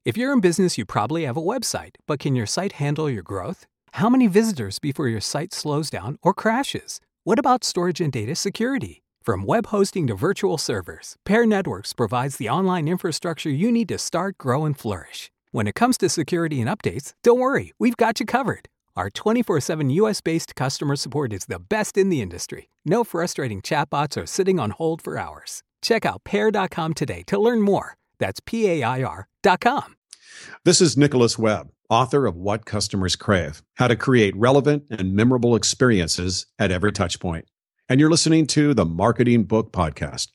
If you're in business, you probably have a website, but can your site handle your growth? How many visitors before your site slows down or crashes? What about storage and data security? From web hosting to virtual servers, Pair Networks provides the online infrastructure you need to start, grow, and flourish. When it comes to security and updates, don't worry, we've got you covered. Our 24/7 US-based customer support is the best in the industry. No frustrating chatbots or sitting on hold for hours. Check out Pair.com today to learn more. That's PAIR.com. This is Nicholas Webb, author of What Customers Crave, How to Create Relevant and Memorable Experiences at Every Touchpoint. And you're listening to the Marketing Book Podcast.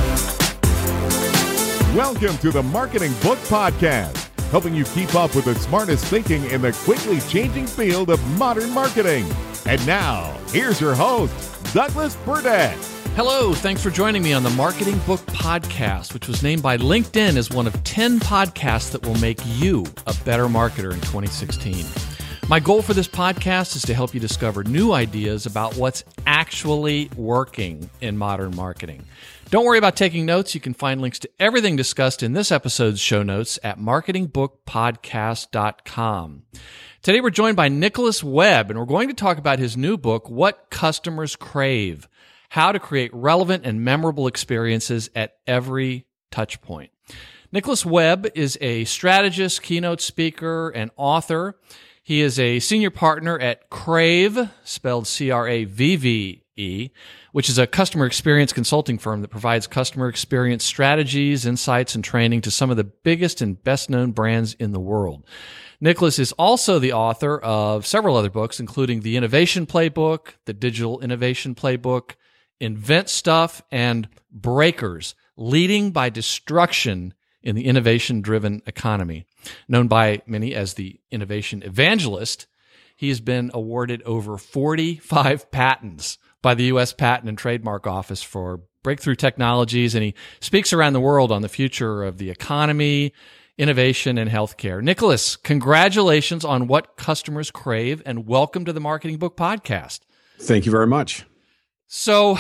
Welcome to the Marketing Book Podcast, helping you keep up with the smartest thinking in the quickly changing field of modern marketing. And now, here's your host, Douglas Burdett. Hello, thanks for joining me on the Marketing Book Podcast, which was named by LinkedIn as one of 10 podcasts that will make you a better marketer in 2016. My goal for this podcast is to help you discover new ideas about what's actually working in modern marketing. Don't worry about taking notes. You can find links to everything discussed in this episode's show notes at marketingbookpodcast.com. Today we're joined by Nicholas Webb, and we're going to talk about his new book, What Customers Crave: How to Create Relevant and Memorable Experiences at Every Touchpoint. Nicholas Webb is a strategist, keynote speaker, and author. He is a senior partner at Crave, spelled CRAVVE, which is a customer experience consulting firm that provides customer experience strategies, insights, and training to some of the biggest and best-known brands in the world. Nicholas is also the author of several other books, including The Innovation Playbook, The Digital Innovation Playbook, Invent Stuff, and Breakers, Leading by Destruction in the Innovation-Driven Economy. Known by many as the Innovation Evangelist, he has been awarded over 45 patents by the U.S. Patent and Trademark Office for breakthrough technologies, and he speaks around the world on the future of the economy, innovation, and healthcare. Nicholas, congratulations on What Customers Crave, and welcome to the Marketing Book Podcast. Thank you very much. So,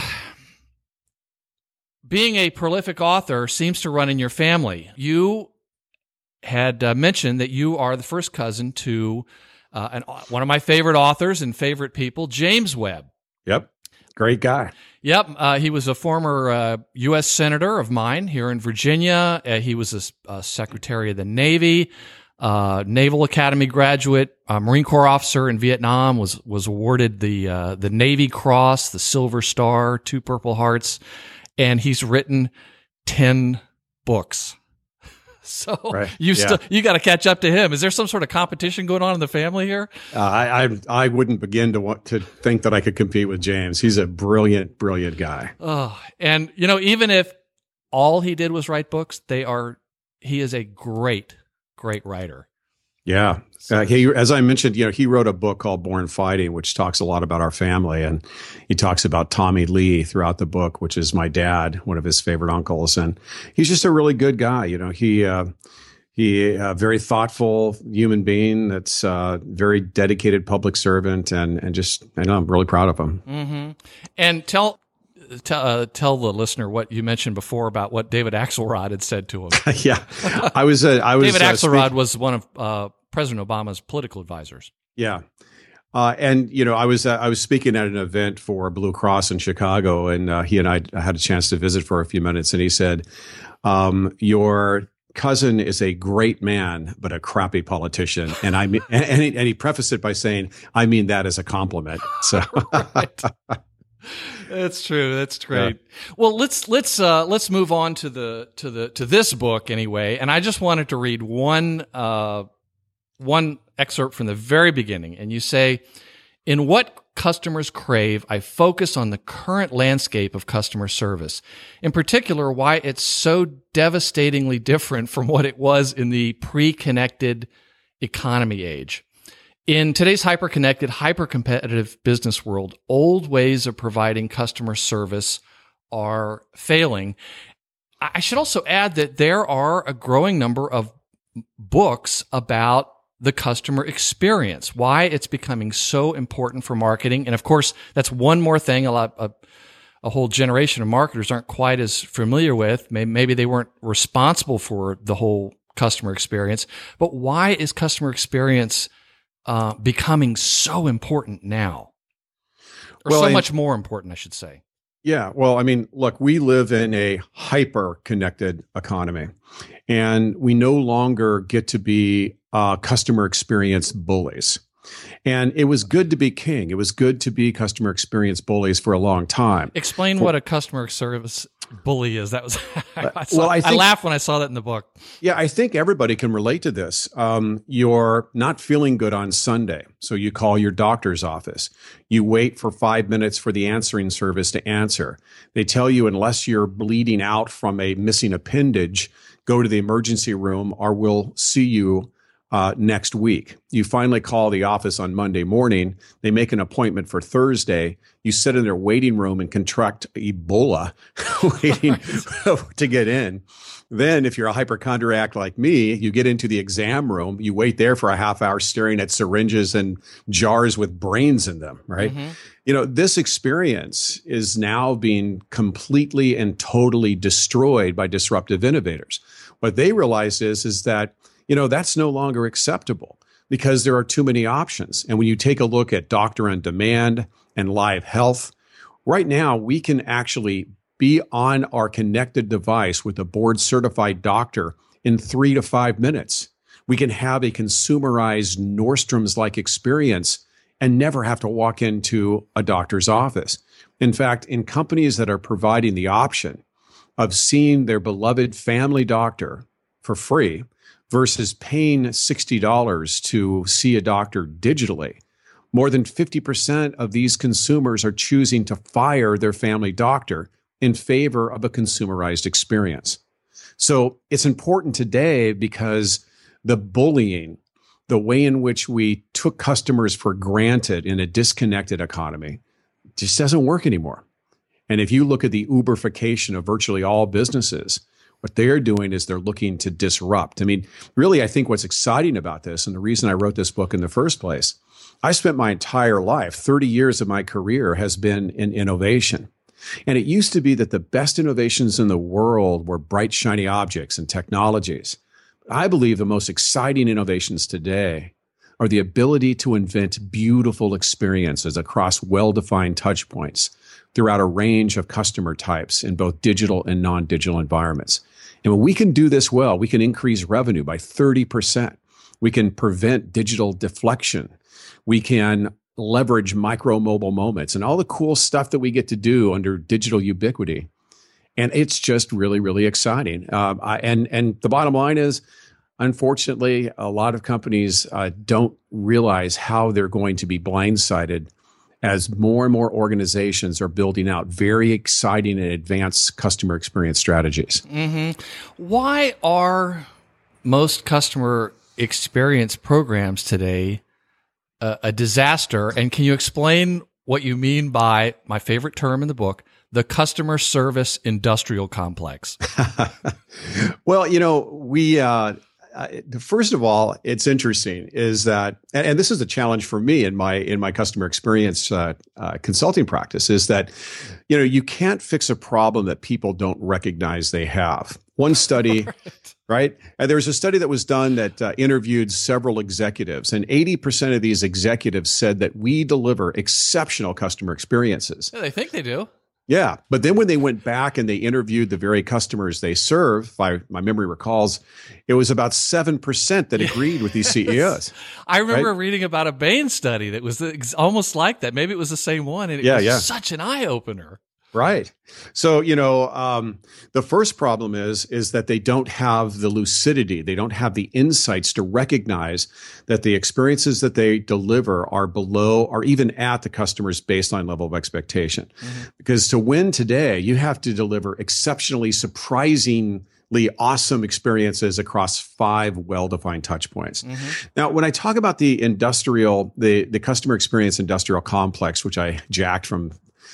being a prolific author seems to run in your family. You had mentioned that you are the first cousin to one of my favorite authors and favorite people, James Webb. Yep. Great guy. Yep. He was a former U.S. Senator of mine here in Virginia. He was a Secretary of the Navy, Naval Academy graduate, Marine Corps officer in Vietnam, was awarded the Navy Cross, the Silver Star, 2 Purple Hearts, and he's written 10 books. So right. You got to catch up to him. Is there some sort of competition going on in the family here? I wouldn't begin to think that I could compete with James. He's a brilliant, brilliant guy. Oh, and even if all he did was write books, he is a great writer. Yeah. As I mentioned, he wrote a book called Born Fighting, which talks a lot about our family. And he talks about Tommy Lee throughout the book, which is my dad, one of his favorite uncles. And he's just a really good guy. He very thoughtful human being that's very dedicated public servant. And just, I'm really proud of him. Mm-hmm. And tell the listener what you mentioned before about what David Axelrod had said to him. Yeah, I was. David Axelrod was one of President Obama's political advisors. Yeah, and I was speaking at an event for Blue Cross in Chicago, and he and I had a chance to visit for a few minutes, and he said, "Your cousin is a great man, but a crappy politician." And I mean, and he prefaced it by saying, "I mean that as a compliment." So. That's true. That's great. Yeah. Well, let's move on to this book anyway. And I just wanted to read one excerpt from the very beginning. And you say, "In What Customers Crave, I focus on the current landscape of customer service. In particular, why it's so devastatingly different from what it was in the pre-connected economy age. In today's hyper-connected, hyper-competitive business world, old ways of providing customer service are failing." I should also add that there are a growing number of books about the customer experience, why it's becoming so important for marketing. And of course, that's one more thing a whole generation of marketers aren't quite as familiar with. Maybe they weren't responsible for the whole customer experience. But why is customer experience becoming so important now? Or so much more important, I should say. Yeah. Well, I mean, look, we live in a hyper-connected economy, and we no longer get to be customer experience bullies. And it was good to be king. It was good to be customer experience bullies for a long time. Explain what a customer service bully is. That was I laughed when I saw that in the book. Yeah, I think everybody can relate to this. You're not feeling good on Sunday, so you call your doctor's office. You wait for 5 minutes for the answering service to answer. They tell you unless you're bleeding out from a missing appendage, go to the emergency room or we'll see you next week. You finally call the office on Monday morning. They make an appointment for Thursday. You sit in their waiting room and contract Ebola waiting to get in. Then if you're a hypochondriac like me, you get into the exam room. You wait there for a half hour staring at syringes and jars with brains in them, right? Mm-hmm. You know, this experience is now being completely and totally destroyed by disruptive innovators. What they realize is that that's no longer acceptable because there are too many options. And when you take a look at doctor on demand and live health, right now we can actually be on our connected device with a board certified doctor in 3 to 5 minutes. We can have a consumerized Nordstrom's-like experience and never have to walk into a doctor's office. In fact, in companies that are providing the option of seeing their beloved family doctor for free, versus paying $60 to see a doctor digitally, more than 50% of these consumers are choosing to fire their family doctor in favor of a consumerized experience. So it's important today because the bullying, the way in which we took customers for granted in a disconnected economy, just doesn't work anymore. And if you look at the Uberification of virtually all businesses, what they're doing is they're looking to disrupt. I mean, really, I think what's exciting about this, and the reason I wrote this book in the first place, I spent my entire life, 30 years of my career has been in innovation. And it used to be that the best innovations in the world were bright, shiny objects and technologies. I believe the most exciting innovations today are the ability to invent beautiful experiences across well-defined touch points throughout a range of customer types in both digital and non-digital environments. And when we can do this well, we can increase revenue by 30%. We can prevent digital deflection. We can leverage micro mobile moments and all the cool stuff that we get to do under digital ubiquity. And it's just really, really exciting. And the bottom line is, unfortunately, a lot of companies don't realize how they're going to be blindsided as more and more organizations are building out very exciting and advanced customer experience strategies. Mm-hmm. Why are most customer experience programs today a disaster? And can you explain what you mean by my favorite term in the book, the customer service industrial complex? Well, first of all, it's interesting is that, and this is a challenge for me in my customer experience consulting practice, is that, you can't fix a problem that people don't recognize they have. One study, right? And there was a study that was done that interviewed several executives, and 80% of these executives said that we deliver exceptional customer experiences. Yeah, they think they do. Yeah. But then when they went back and they interviewed the very customers they serve, if my memory recalls, it was about 7% that agreed with these CEOs. I remember reading about a Bain study that was almost like that. Maybe it was the same one. And it was such an eye-opener. Right. So, the first problem is that they don't have the lucidity. They don't have the insights to recognize that the experiences that they deliver are below or even at the customer's baseline level of expectation. Mm-hmm. Because to win today, you have to deliver exceptionally, surprisingly awesome experiences across 5 well-defined touch points. Mm-hmm. Now, when I talk about the customer experience industrial complex, which I jacked from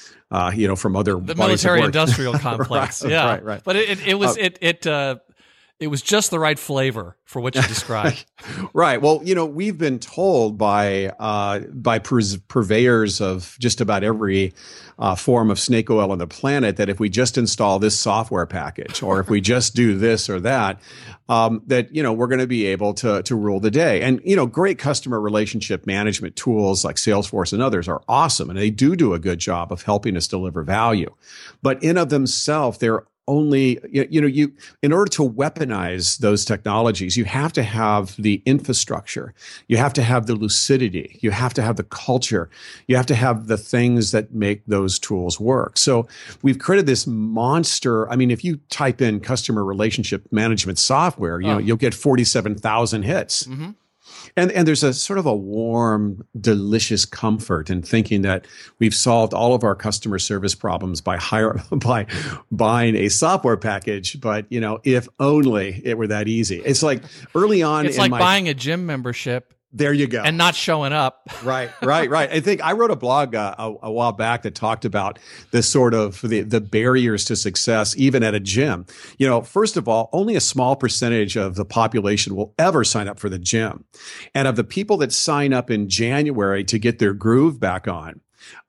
from other the military industrial complex. Right, yeah. Right. But it It was just the right flavor for what you described. Right. Well, we've been told by purveyors of just about every form of snake oil on the planet that if we just install this software package, or if we just do this or that, that we're going to be able to rule the day. And great customer relationship management tools like Salesforce and others are awesome, and they do a good job of helping us deliver value. But in of themselves, they're only, in order to weaponize those technologies, you have to have the infrastructure. You have to have the lucidity. You have to have the culture. You have to have the things that make those tools work. So we've created this monster. I mean, if you type in customer relationship management software, you'll get 47,000 hits. Mm-hmm. And there's a sort of a warm, delicious comfort in thinking that we've solved all of our customer service problems by buying a software package. But, if only it were that easy. It's like early on. It's like buying a gym membership. There you go. And not showing up. Right. I think I wrote a blog a while back that talked about the sort of the barriers to success, even at a gym. First of all, only a small percentage of the population will ever sign up for the gym. And of the people that sign up in January to get their groove back on,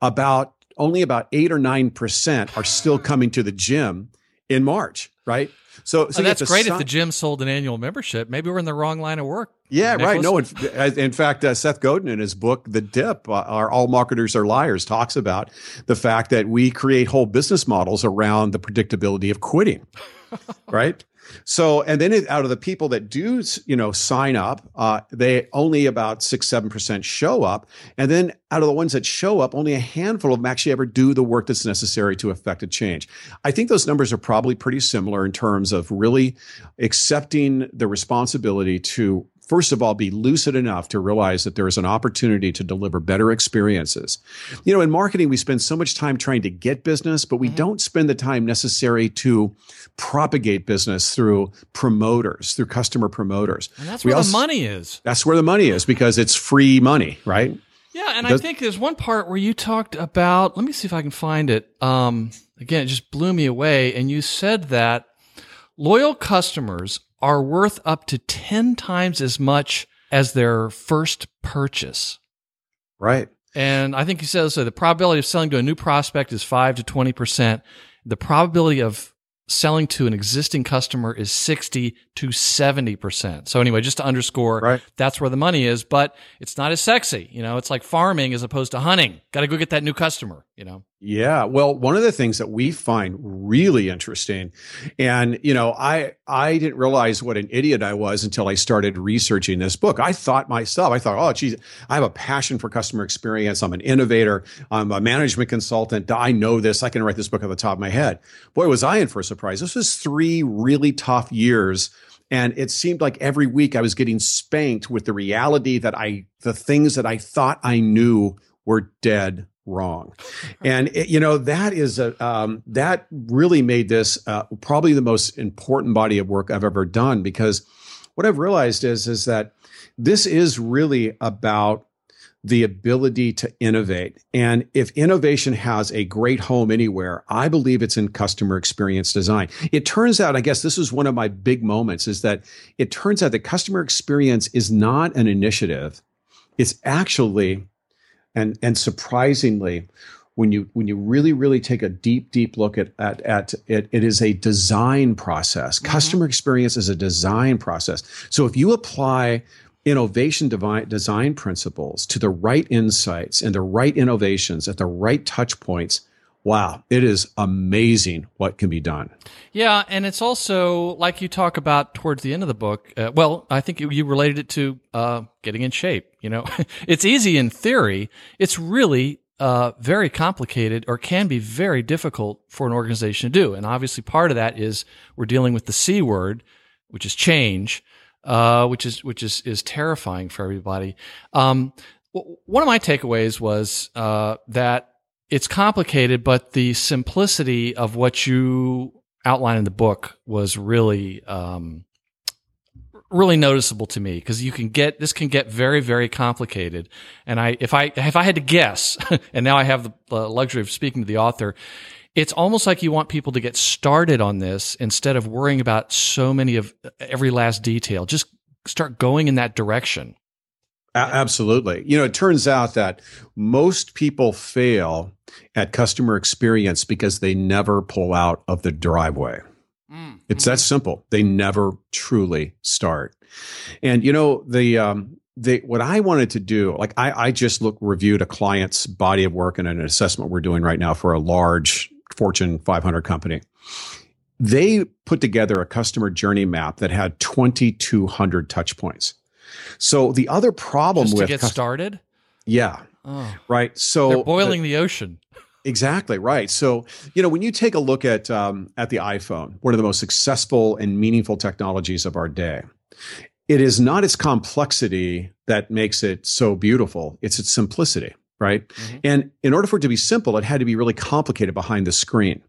only about 8 or 9% are still coming to the gym in March, right? So that's great if the gym sold an annual membership. Maybe we're in the wrong line of work. Yeah, Nicholas. Right. No, in fact, Seth Godin in his book, The Dip, All Marketers Are Liars, talks about the fact that we create whole business models around the predictability of quitting, right? So, and then out of the people that do, sign up, they only about 6-7% show up. And then out of the ones that show up, only a handful of them actually ever do the work that's necessary to affect a change. I think those numbers are probably pretty similar in terms of really accepting the responsibility to, first of all, be lucid enough to realize that there is an opportunity to deliver better experiences. In marketing, we spend so much time trying to get business, but we don't spend the time necessary to propagate business through promoters, through customer promoters. And that's where the money is. That's where the money is, because it's free money, right? Yeah, and I think there's one part where you talked about, let me see if I can find it. Again, it just blew me away. And you said that loyal customers are worth up to 10 times as much as their first purchase. Right. And I think you said so. The probability of selling to a new prospect is 5 to 20%. The probability of selling to an existing customer is 60 to 70%. So anyway, just to underscore, right, that's where the money is, but it's not as sexy. It's like farming as opposed to hunting. Got to go get that new customer, Yeah. Well, one of the things that we find really interesting, and, I didn't realize what an idiot I was until I started researching this book. I thought, oh, geez, I have a passion for customer experience. I'm an innovator. I'm a management consultant. I know this. I can write this book off the top of my head. Boy, was I in for a surprise. This was 3 really tough years. And it seemed like every week I was getting spanked with the reality that the things that I thought I knew were dead wrong. And that really made this probably the most important body of work I've ever done, because what I've realized is that this is really about the ability to innovate. And if innovation has a great home anywhere, I believe it's in customer experience design. It turns out, I guess this is one of my big moments, is that it turns out that customer experience is not an initiative. It's actually, and surprisingly, when you really, really take a deep look at it, it is a design process. Mm-hmm. Customer experience is a design process. So if you apply innovation design principles to the right insights and the right innovations at the right touch points, wow, it is amazing what can be done. Yeah, and it's also, like you talk about towards the end of the book, I think you related it to getting in shape. It's easy in theory. It's really very complicated, or can be very difficult for an organization to do. And obviously part of that is we're dealing with the C word, which is change. Which is terrifying for everybody. One of my takeaways was that it's complicated, but the simplicity of what you outline in the book was really really noticeable to me, because this can get very, very complicated. And if I had to guess, and now I have the luxury of speaking to the author, It's almost like you want people to get started on this instead of worrying about so many of every last detail. Just start going in that direction. Absolutely. It turns out that most people fail at customer experience because they never pull out of the driveway. It's that simple. They never truly start. And what I wanted to do, like I just reviewed a client's body of work and an assessment we're doing right now for a large Fortune 500 company. They put together a customer journey map that had 2,200 touch points. So the other problem just to with get started? Yeah. Oh. Right. So they're boiling the ocean. Exactly right. So, when you take a look at the iPhone, one of the most successful and meaningful technologies of our day, it is not its complexity that makes it so beautiful. It's its simplicity, right? Mm-hmm. And in order for it to be simple, it had to be really complicated behind the screen.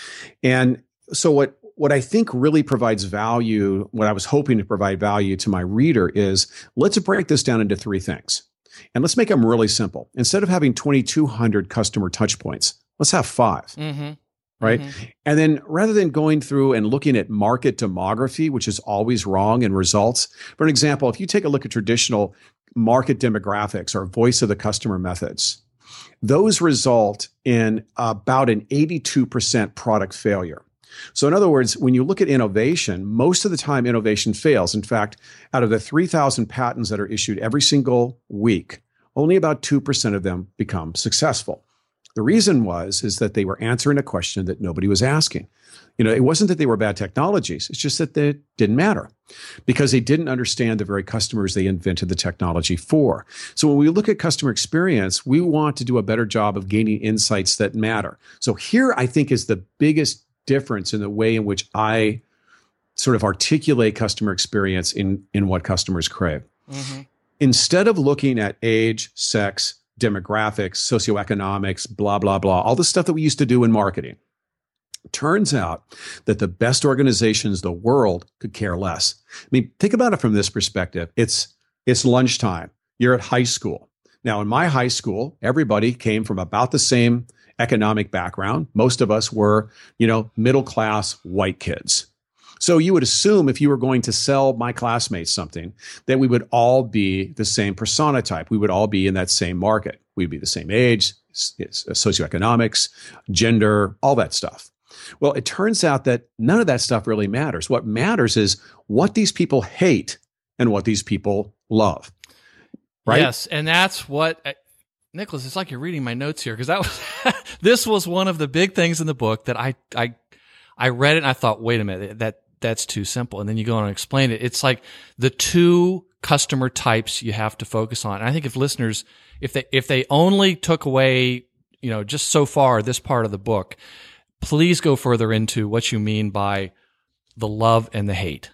And so what I think really provides value, what I was hoping to provide value to my reader is, let's break this down into 3 things. And let's make them really simple. Instead of having 2,200 customer touch points, let's have 5, right? Mm-hmm. And then rather than going through and looking at market demography, which is always wrong in results, for an example, if you take a look at traditional market demographics or voice of the customer methods, those result in about an 82% product failure. So in other words, when you look at innovation, most of the time innovation fails. In fact, out of the 3,000 patents that are issued every single week, only about 2% of them become successful. The reason is that they were answering a question that nobody was asking. It wasn't that they were bad technologies. It's just that they didn't matter because they didn't understand the very customers they invented the technology for. So when we look at customer experience, we want to do a better job of gaining insights that matter. So here, I think, is the biggest difference in the way in which I sort of articulate customer experience in what customers crave. Mm-hmm. Instead of looking at age, sex, demographics, socioeconomics, blah, blah, blah, all the stuff that we used to do in marketing, turns out that the best organizations in the world could care less. I mean, think about it from this perspective. It's lunchtime. You're at high school. Now, in my high school, everybody came from about the same economic background. Most of us were, middle-class white kids. So you would assume if you were going to sell my classmates something, that we would all be the same persona type. We would all be in that same market. We'd be the same age, socioeconomics, gender, all that stuff. Well, it turns out that none of that stuff really matters. What matters is what these people hate and what these people love. Right? Yes, and that's what... Nicholas, it's like you're reading my notes here because this was one of the big things in the book that I read it and I thought, wait a minute, that's too simple. And then you go on and explain it. It's like the 2 customer types you have to focus on. And I think if listeners, if they only took away, just so far this part of the book, please go further into what you mean by the love and the hate.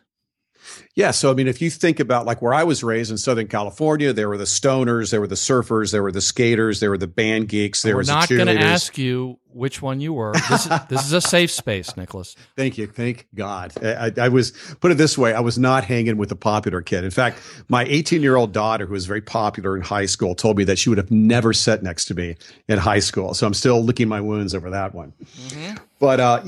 Yeah. So, I mean, if you think about like where I was raised in Southern California, there were the stoners, there were the surfers, there were the skaters, there were the band geeks, there was the cheerleaders. We're not going to ask you which one you were. This is a safe space, Nicholas. Thank you. Thank God. I was, put it this way, I was not hanging with the popular kid. In fact, my 18-year-old daughter, who was very popular in high school, told me that she would have never sat next to me in high school. So I'm still licking my wounds over that one. Mm-hmm. But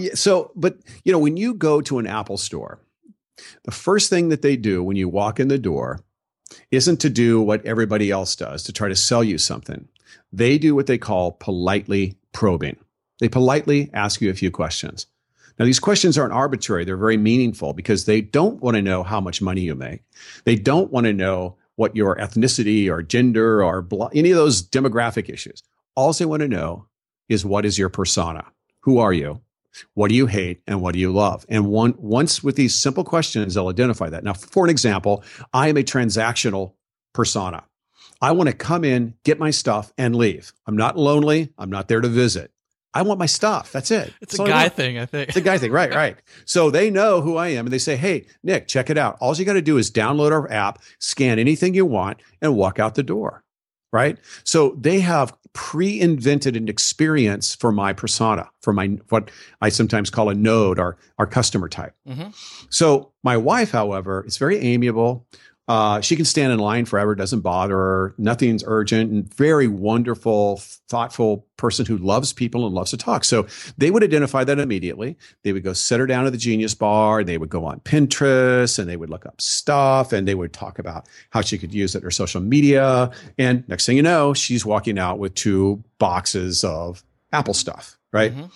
when you go to an Apple store, the first thing that they do when you walk in the door isn't to do what everybody else does, to try to sell you something. They do what they call politely probing. They politely ask you a few questions. Now, these questions aren't arbitrary. They're very meaningful because they don't want to know how much money you make. They don't want to know what your ethnicity or gender or any of those demographic issues. All they want to know is what is your persona? Who are you? What do you hate and what do you love? And once with these simple questions, they'll identify that. Now, for an example, I am a transactional persona. I want to come in, get my stuff, and leave. I'm not lonely. I'm not there to visit. I want my stuff. That's it. It's a guy thing, I think. It's a guy thing. Right. So they know who I am and they say, hey, Nick, check it out. All you got to do is download our app, scan anything you want, and walk out the door. Right. So they have pre-invented an experience for my persona, for my, what I sometimes call a node, our customer type. Mm-hmm. So my wife, however, is very amiable. She can stand in line forever, doesn't bother her. Nothing's urgent, and very wonderful, thoughtful person who loves people and loves to talk. So they would identify that immediately. They would go sit her down at the Genius Bar. And they would go on Pinterest and they would look up stuff and they would talk about how she could use it in her social media. And next thing you know, she's walking out with 2 boxes of Apple stuff, right? Mm-hmm.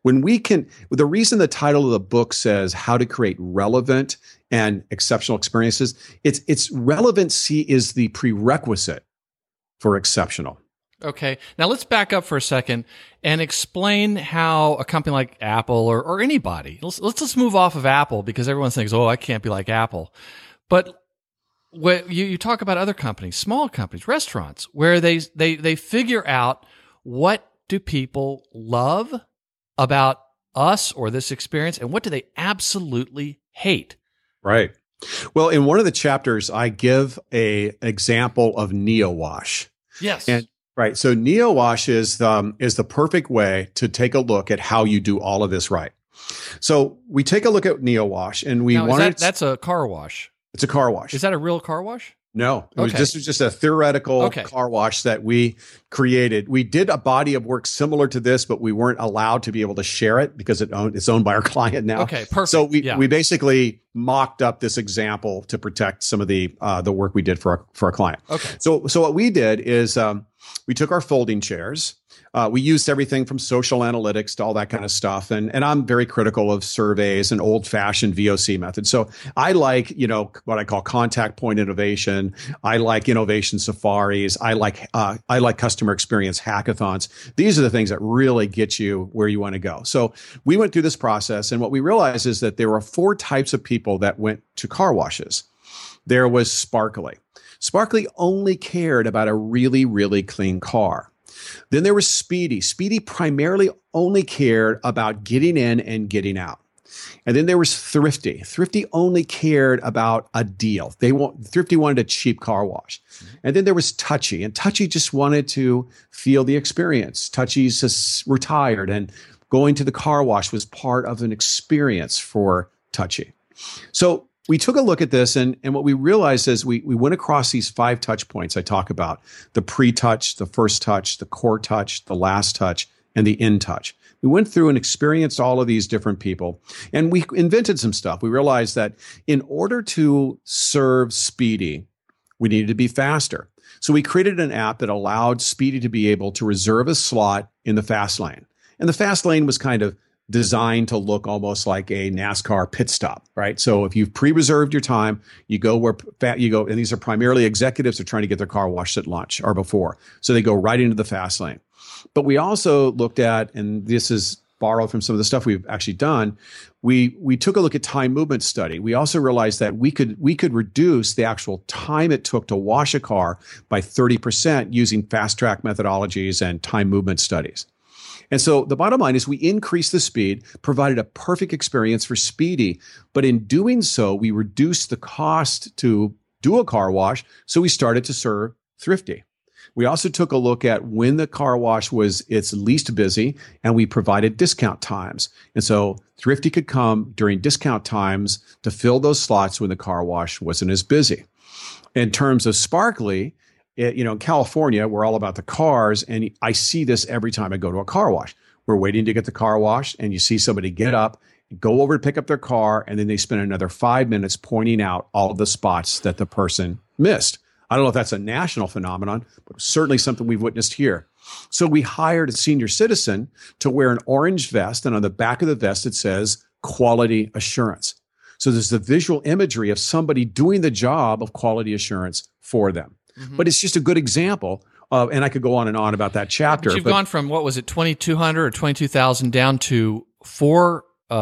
The reason the title of the book says how to create relevant and exceptional experiences, it's relevancy is the prerequisite for exceptional. Okay. Now let's back up for a second and explain how a company like Apple or anybody, let's just move off of Apple because everyone thinks, oh, I can't be like Apple. But what you talk about other companies, small companies, restaurants, where they figure out what do people love about us or this experience, and what do they absolutely hate? Right. Well, in one of the chapters, I give an example of NeoWash. Yes. And right. So NeoWash is the perfect way to take a look at how you do all of this right. So we take a look at NeoWash, and that's a car wash. It's a car wash. Is that a real car wash? No, this was just a theoretical car wash that we created. We did a body of work similar to this, but we weren't allowed to be able to share it because it's owned by our client now. Okay, perfect. So we basically mocked up this example to protect some of the work we did for our client. Okay. So what we did is we took our folding chairs. We used everything from social analytics to all that kind of stuff. And I'm very critical of surveys and old fashioned VOC methods. So I like, what I call contact point innovation. I like innovation safaris. I like customer experience hackathons. These are the things that really get you where you want to go. So we went through this process, and what we realized is that there were 4 types of people that went to car washes. There was Sparkly. Sparkly only cared about a really, really clean car. Then there was Speedy. Speedy primarily only cared about getting in and getting out. And then there was Thrifty. Thrifty only cared about a deal. Thrifty wanted a cheap car wash. And then there was Touchy. And Touchy just wanted to feel the experience. Touchy's just retired, and going to the car wash was part of an experience for Touchy. So we took a look at this, and what we realized is we went across these 5 touch points I talk about: the pre-touch, the first touch, the core touch, the last touch, and the in-touch. We went through and experienced all of these different people, and we invented some stuff. We realized that in order to serve Speedy, we needed to be faster. So we created an app that allowed Speedy to be able to reserve a slot in the fast lane. And the fast lane was kind of designed to look almost like a NASCAR pit stop, right? So if you've pre-reserved your time, you go where you go, and these are primarily executives who are trying to get their car washed at lunch or before. So they go right into the fast lane. But we also looked at, and this is borrowed from some of the stuff we've actually done, we took a look at time movement study. We also realized that we could reduce the actual time it took to wash a car by 30% using fast track methodologies and time movement studies. And so the bottom line is we increased the speed, provided a perfect experience for Speedy, but in doing so, we reduced the cost to do a car wash, so we started to serve Thrifty. We also took a look at when the car wash was its least busy, and we provided discount times. And so Thrifty could come during discount times to fill those slots when the car wash wasn't as busy. In terms of Sparkly, in California, we're all about the cars, and I see this every time I go to a car wash. We're waiting to get the car washed, and you see somebody get up, go over to pick up their car, and then they spend another 5 minutes pointing out all of the spots that the person missed. I don't know if that's a national phenomenon, but certainly something we've witnessed here. So we hired a senior citizen to wear an orange vest, and on the back of the vest it says quality assurance. So there's the visual imagery of somebody doing the job of quality assurance for them. Mm-hmm. But it's just a good example of, and I could go on and on about that chapter. But you've gone from, 2,200 or 22,000 down to 4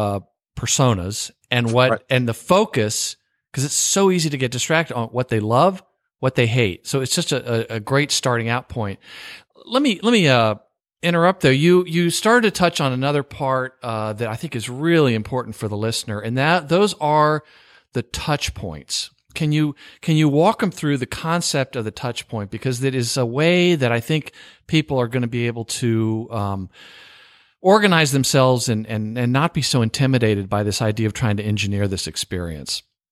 personas, and and the focus, because it's so easy to get distracted on what they love, what they hate. So it's just a great starting out point. Let me interrupt though. You started to touch on another part that I think is really important for the listener, and those are the touch points. Can you walk them through the concept of the touch point? Because it is a way that I think people are going to be able to organize themselves and not be so intimidated by this idea of trying to engineer this experience.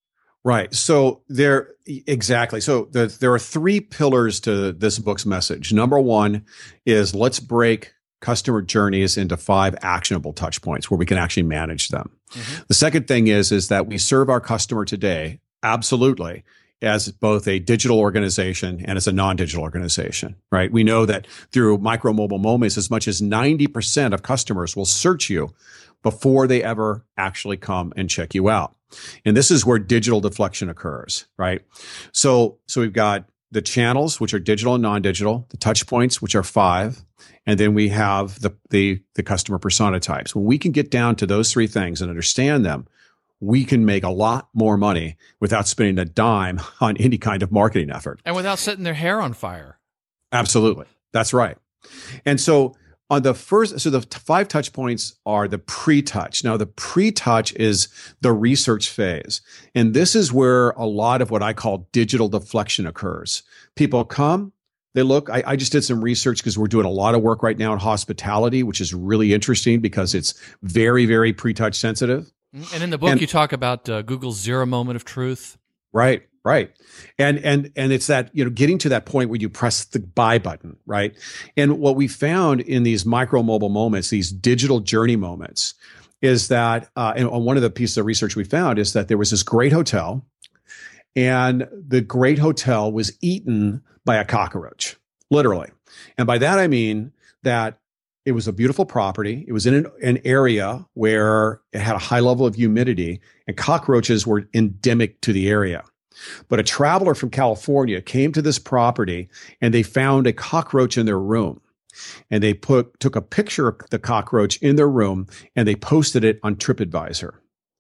Right. So exactly. So there are three pillars to this book's message. Number one is let's break customer journeys into 5 actionable touch points where we can actually manage them. Mm-hmm. The second thing is that we serve our customer today, absolutely, as both a digital organization and as a non-digital organization, right? We know that through micro mobile moments, as much as 90% of customers will search you before they ever actually come and check you out. And this is where digital deflection occurs, right? So we've got the channels, which are digital and non-digital, the touch points, which are 5, and then we have the customer persona types. When we can get down to those 3 things and understand them, we can make a lot more money without spending a dime on any kind of marketing effort. And without setting their hair on fire. Absolutely. That's right. And so on the 5 touch points are the pre-touch. Now, the pre-touch is the research phase. And this is where a lot of what I call digital deflection occurs. People come, they look. I just did some research because we're doing a lot of work right now in hospitality, which is really interesting because it's very, very pre-touch sensitive. And in the book, you talk about Google's 0 moment of truth. Right. And it's that, getting to that point where you press the buy button, right? And what we found in these micro mobile moments, these digital journey moments, is that, and on one of the pieces of research we found is that there was this great hotel, and the great hotel was eaten by a cockroach, literally. And by that, I mean that it was a beautiful property. It was in an area where it had a high level of humidity, and cockroaches were endemic to the area. But a traveler from California came to this property and they found a cockroach in their room. And they took a picture of the cockroach in their room and they posted it on TripAdvisor.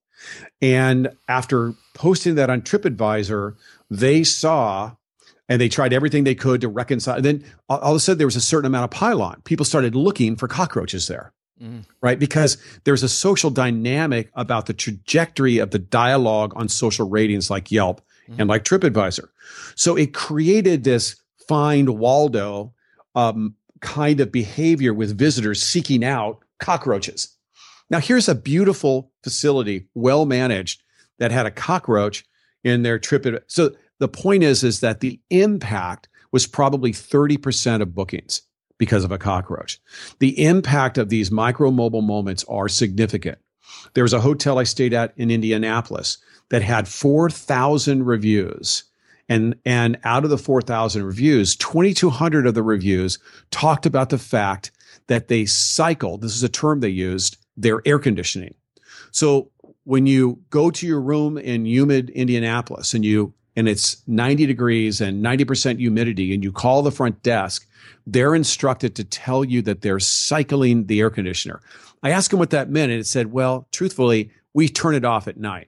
And after posting that on TripAdvisor, they saw and they tried everything they could to reconcile. And then all of a sudden there was a certain amount of pylon. People started looking for cockroaches there. Right? Because there's a social dynamic about the trajectory of the dialogue on social ratings like Yelp and like TripAdvisor. So it created this find Waldo kind of behavior with visitors seeking out cockroaches. Now, here's a beautiful facility, well managed, that had a cockroach in their TripAdvisor. So the point is that the impact was probably 30% of bookings because of a cockroach. The impact of these micro mobile moments are significant. There was a hotel I stayed at in Indianapolis that had 4,000 reviews. And out of the 4,000 reviews, 2,200 of the reviews talked about the fact that they cycled, this is a term they used, their air conditioning. So when you go to your room in humid Indianapolis and it's 90 degrees and 90% humidity and you call the front desk, they're instructed to tell you that they're cycling the air conditioner. I asked them what that meant, and it said, well, truthfully, we turn it off at night.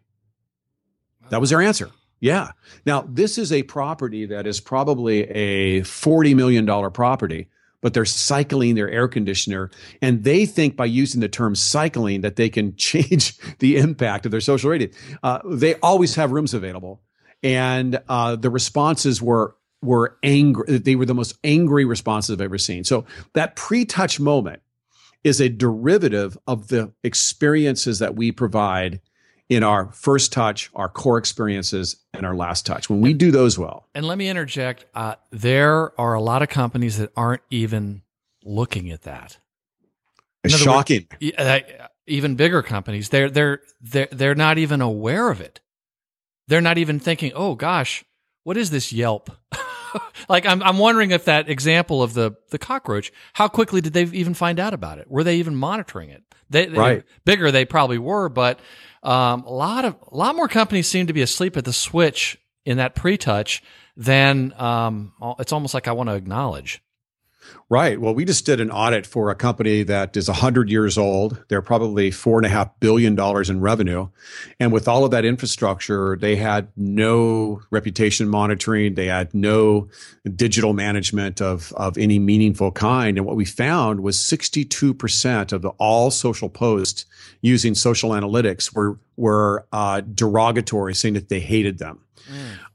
That was their answer. Yeah. Now, this is a property that is probably a $40 million property, but they're cycling their air conditioner. And they think by using the term cycling that they can change the impact of their social rating. They always have rooms available. And the responses were angry. They were the most angry responses I've ever seen. So that pre-touch moment is a derivative of the experiences that we provide in our first touch, our core experiences, and our last touch. When we do those well. And let me interject. There are a lot of companies that aren't even looking at that. It's shocking. Even bigger companies, they're not even aware of it. They're not even thinking, oh gosh, what is this Yelp? Like I'm wondering if that example of the cockroach, how quickly did they even find out about it? Were they even monitoring it? Right. Bigger they probably were, but a lot more companies seem to be asleep at the switch in that pre-touch than it's almost like I want to acknowledge. Right. Well, we just did an audit for a company that is 100 years old. They're probably $4.5 billion in revenue. And with all of that infrastructure, they had no reputation monitoring. They had no digital management of any meaningful kind. And what we found was 62% of all social posts using social analytics were derogatory, saying that they hated them.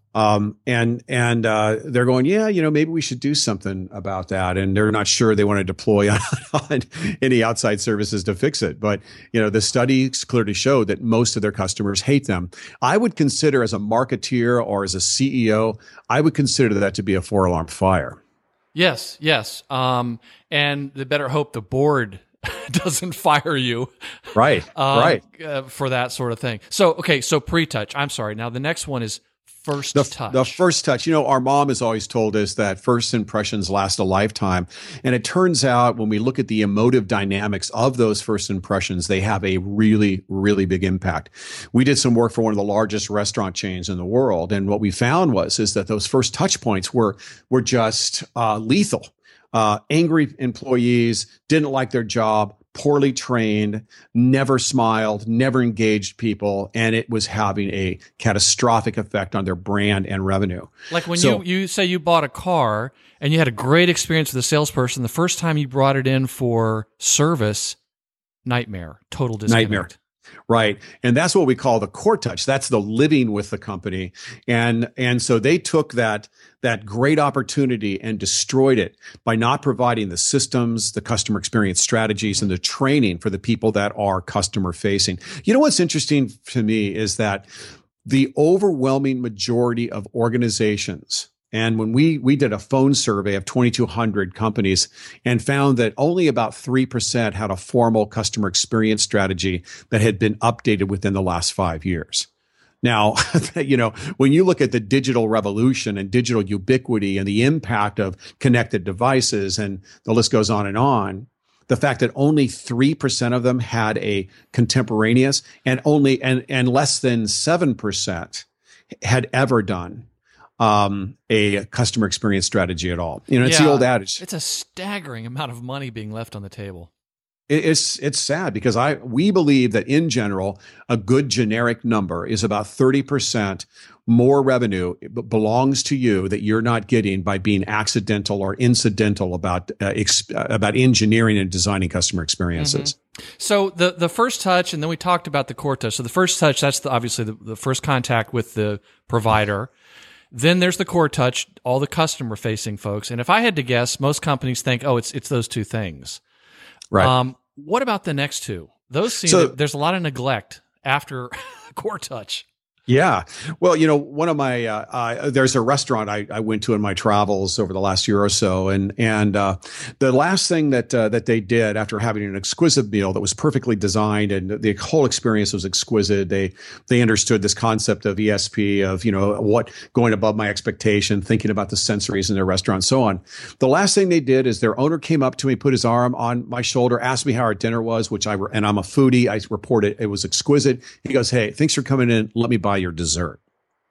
They're going, yeah, maybe we should do something about that. And they're not sure they want to deploy on any outside services to fix it. But, the studies clearly show that most of their customers hate them. I would consider, as a marketeer or as a CEO, I would consider that to be a 4-alarm fire. Yes. And they better hope the board doesn't fire you. Right. For that sort of thing. So pre-touch. I'm sorry. Now the next one is first touch. The first touch. Our mom has always told us that first impressions last a lifetime. And it turns out when we look at the emotive dynamics of those first impressions, they have a really, really big impact. We did some work for one of the largest restaurant chains in the world. And what we found is that those first touch points were just lethal. Angry employees, didn't like their job, poorly trained, never smiled, never engaged people, and it was having a catastrophic effect on their brand and revenue. Like when you say you bought a car and you had a great experience with a salesperson, the first time you brought it in for service, nightmare, total disconnect. Nightmare. Right. And that's what we call the core touch. That's the living with the company. And so they took that great opportunity and destroyed it by not providing the systems, the customer experience strategies, and the training for the people that are customer facing. What's interesting to me is that the overwhelming majority of organizations, and when we did a phone survey of 2,200 companies and found that only about 3% had a formal customer experience strategy that had been updated within the last 5 years. Now, when you look at the digital revolution and digital ubiquity and the impact of connected devices, and the list goes on, the fact that only 3% of them had a contemporaneous and less than 7% had ever done a customer experience strategy at all. It's the old adage. It's a staggering amount of money being left on the table. It's sad because we believe that in general, a good generic number is about 30% more revenue belongs to you that you're not getting by being accidental or incidental about engineering and designing customer experiences. Mm-hmm. So the first touch, and then we talked about the core touch. So the first touch, that's obviously the first contact with the provider. Then there's the core touch, all the customer facing folks. And if I had to guess, most companies think, it's those two things. Right. What about the next two? Those seem there's a lot of neglect after core touch. Yeah. Well, one of my, there's a restaurant I went to in my travels over the last year or so. And the last thing that they did after having an exquisite meal that was perfectly designed and the whole experience was exquisite, they understood this concept of ESP, of, what going above my expectation, thinking about the sensories in their restaurant and so on. The last thing they did is their owner came up to me, put his arm on my shoulder, asked me how our dinner was, and I'm a foodie. I reported it was exquisite. He goes, "Hey, thanks for coming in. Let me buy your dessert."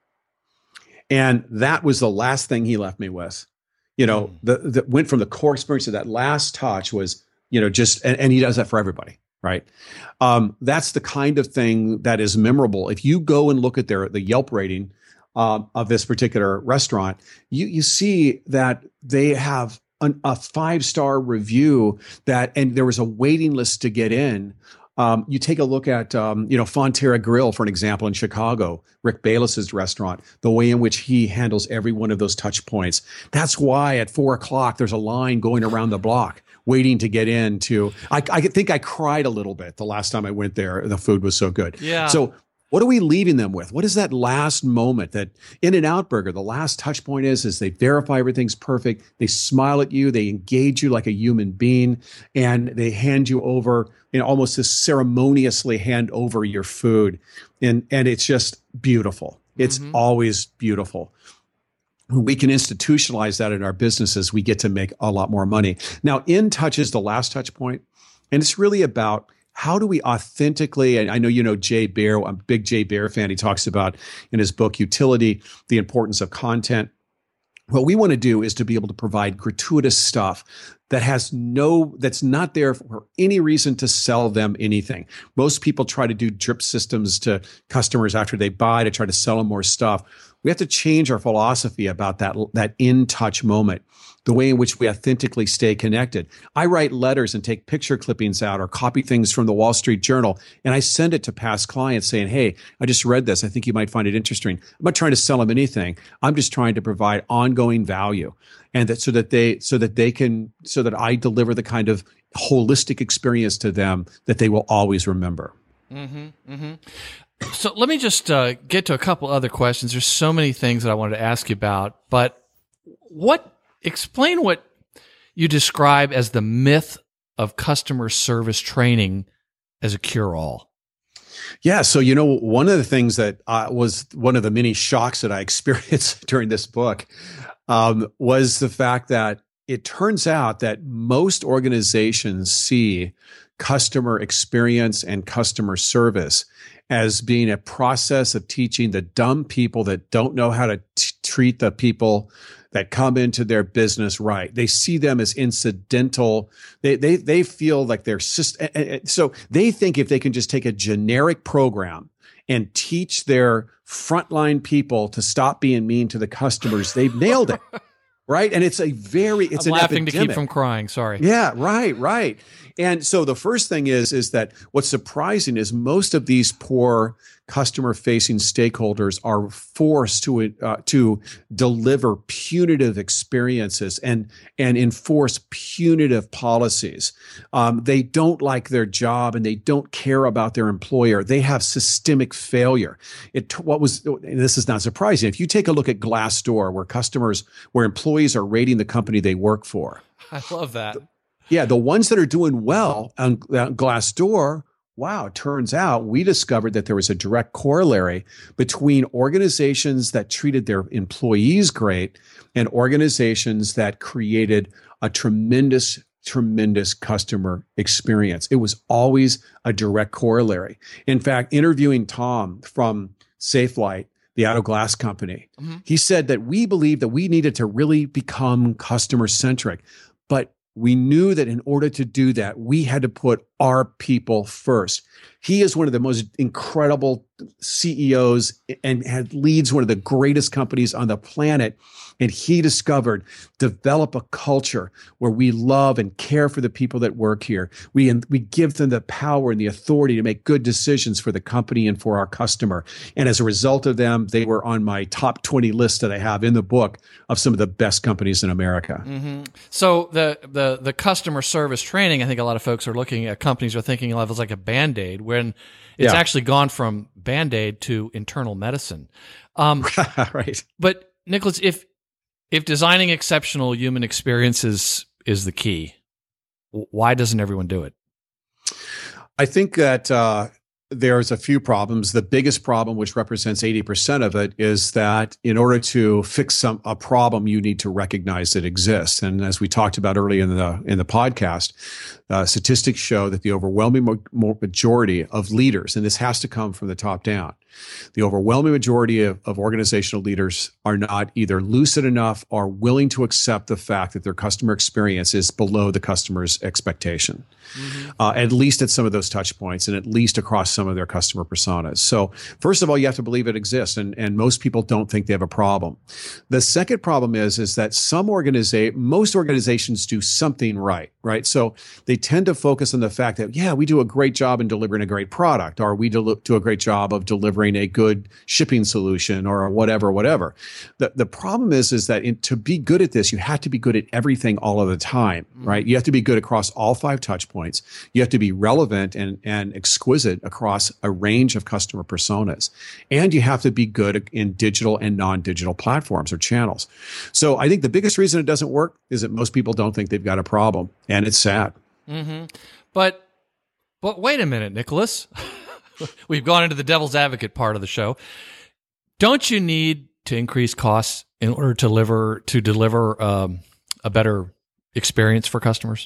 And that was the last thing he left me with. The went from the core experience to that last touch was, just, and he does that for everybody, right? That's the kind of thing that is memorable. If you go and look at the Yelp rating of this particular restaurant, you see that they have a 5-star review and there was a waiting list to get in. You take a look at, Fonterra Grill, for an example, in Chicago, Rick Bayless's restaurant, the way in which he handles every one of those touch points. That's why at 4:00, there's a line going around the block waiting to get into. I think I cried a little bit the last time I went there. The food was so good. Yeah. So what are we leaving them with? What is that last moment that In-N-Out Burger, the last touch point is they verify everything's perfect. They smile at you. They engage you like a human being, and they hand you over, almost to ceremoniously hand over your food. And it's just beautiful. It's always beautiful. When we can institutionalize that in our businesses, we get to make a lot more money. Now, In-Touch is the last touch point, and it's really about how do we authentically, and I know Jay Baer, I'm a big Jay Baer fan. He talks about in his book, Utility, the importance of content. What we want to do is to be able to provide gratuitous stuff that's not there for any reason to sell them anything. Most people try to do drip systems to customers after they buy to try to sell them more stuff. We have to change our philosophy about that in-touch moment, the way in which we authentically stay connected. I write letters and take picture clippings out or copy things from the Wall Street Journal, and I send it to past clients saying, hey, I just read this. I think you might find it interesting. I'm not trying to sell them anything. I'm just trying to provide ongoing value, and so that I deliver the kind of holistic experience to them that they will always remember. Mm-hmm, mm-hmm. So let me just get to a couple other questions. There's so many things that I wanted to ask you about, but explain what you describe as the myth of customer service training as a cure-all. Yeah. So, one of the things that was one of the many shocks that I experienced during this book was the fact that it turns out that most organizations see customer experience and customer service as being a process of teaching the dumb people that don't know how to treat the people that come into their business right. They see them as incidental. They feel like they're so they think if they can just take a generic program and teach their frontline people to stop being mean to the customers, they've nailed it. Right. And it's I'm laughing to keep from crying. Sorry. Yeah. Right. And so the first thing is that what's surprising is most of these poor customer-facing stakeholders are forced to deliver punitive experiences and enforce punitive policies. They don't like their job and they don't care about their employer. They have systemic failure. And this is not surprising. If you take a look at Glassdoor, where employees are rating the company they work for. I love that. Yeah, the ones that are doing well on Glassdoor, wow, it turns out we discovered that there was a direct corollary between organizations that treated their employees great and organizations that created a tremendous customer experience. It was always a direct corollary. In fact, interviewing Tom from Safelite, the auto glass company, he said that we believed that we needed to really become customer centric, but we knew that in order to do that, we had to put our people first. He is one of the most incredible CEOs and leads one of the greatest companies on the planet. And he discovered, develop a culture where we love and care for the people that work here. We give them the power and the authority to make good decisions for the company and for our customer. And as a result of them, they were on my top 20 list that I have in the book of some of the best companies in America. Mm-hmm. So the customer service training, I think a lot of folks are looking at, companies are thinking of as like a Band-Aid, when it's actually gone from Band-Aid to internal medicine. Right. But Nicholas, if designing exceptional human experiences is the key, why doesn't everyone do it? I think that there's a few problems. The biggest problem, which represents 80% of it, is that in order to fix a problem, you need to recognize it exists. And as we talked about earlier in the podcast, statistics show that the overwhelming majority of leaders, and this has to come from the top down, the overwhelming majority of organizational leaders are not either lucid enough or willing to accept the fact that their customer experience is below the customer's expectation, at least at some of those touch points and at least across some of their customer personas. So first of all, you have to believe it exists, and most people don't think they have a problem. The second problem is that most organizations do something right? So they tend to focus on the fact that, yeah, we do a great job in delivering a great product, or we do a great job of delivering a good shipping solution, or whatever. The problem is that to be good at this, you have to be good at everything all of the time, right? You have to be good across all 5 touch points. You have to be relevant and exquisite across a range of customer personas. And you have to be good in digital and non-digital platforms or channels. So I think the biggest reason it doesn't work is that most people don't think they've got a problem. And it's sad. Mm-hmm. But wait a minute, Nicholas. We've gone into the devil's advocate part of the show. Don't you need to increase costs in order to deliver a better experience for customers?